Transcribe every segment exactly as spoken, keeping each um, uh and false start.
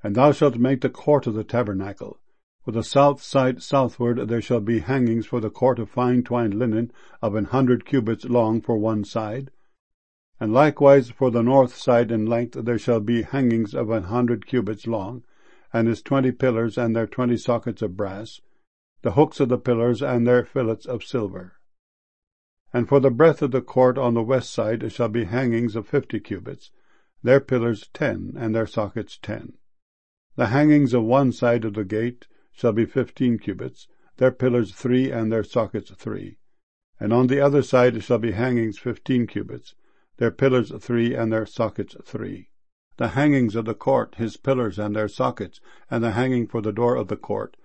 And thou shalt make the court of the tabernacle. For the south side southward there shall be hangings for the court of fine twined linen of an hundred cubits long for one side. And likewise for the north side in length there shall be hangings of an hundred cubits long, and his twenty pillars and their twenty sockets of brass, the hooks of the pillars and their fillets of silver. And for the breadth of the court on the west side shall be hangings of fifty cubits, their pillars ten, and their sockets ten. The hangings of one side of the gate shall be fifteen cubits, their pillars three, and their sockets three. And on the other side shall be hangings fifteen cubits, their pillars three, and their sockets three. The hangings of the court, his pillars and their sockets, and the hanging for the door of the court.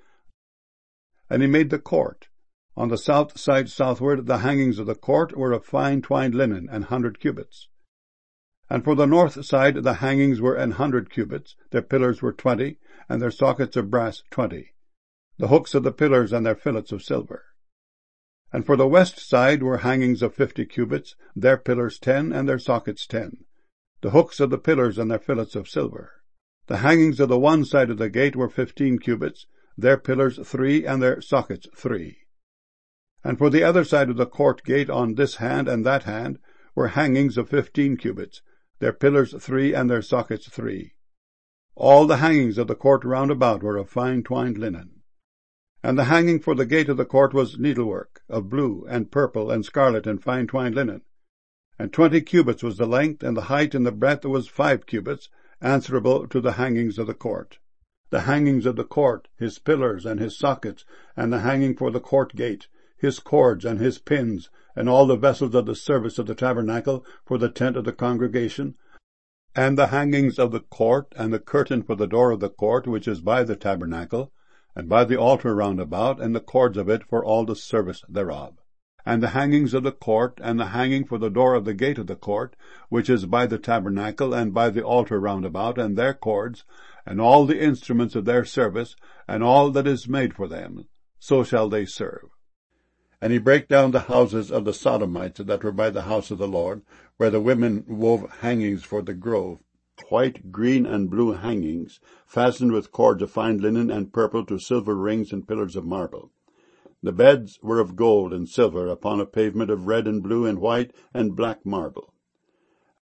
And he made the court. On the south side southward the hangings of the court were of fine twined linen, an hundred cubits. And for the north side the hangings were an hundred cubits, their pillars were twenty, and their sockets of brass twenty, the hooks of the pillars and their fillets of silver. And for the west side were hangings of fifty cubits, their pillars ten, and their sockets ten, the hooks of the pillars and their fillets of silver. The hangings of the one side of the gate were fifteen cubits, their pillars three, and their sockets three. And for the other side of the court gate on this hand and that hand were hangings of fifteen cubits, their pillars three, and their sockets three. All the hangings of the court round about were of fine twined linen. And the hanging for the gate of the court was needlework, of blue, and purple, and scarlet, and fine twined linen. And twenty cubits was the length, and the height and the breadth was five cubits, answerable to the hangings of the court. The hangings of the court, his pillars and his sockets, and the hanging for the court gate, his cords and his pins, and all the vessels of the service of the tabernacle for the tent of the congregation, and the hangings of the court, and the curtain for the door of the court which is by the tabernacle, and by the altar round about, and the cords of it for all the service thereof. And the hangings of the court, and the hanging for the door of the gate of the court, which is by the tabernacle, and by the altar round about, and their cords, and all the instruments of their service, and all that is made for them, so shall they serve. And he brake down the houses of the Sodomites that were by the house of the Lord, where the women wove hangings for the grove, white, green, and blue hangings, fastened with cords of fine linen and purple to silver rings and pillars of marble. The beds were of gold and silver, upon a pavement of red and blue and white and black marble.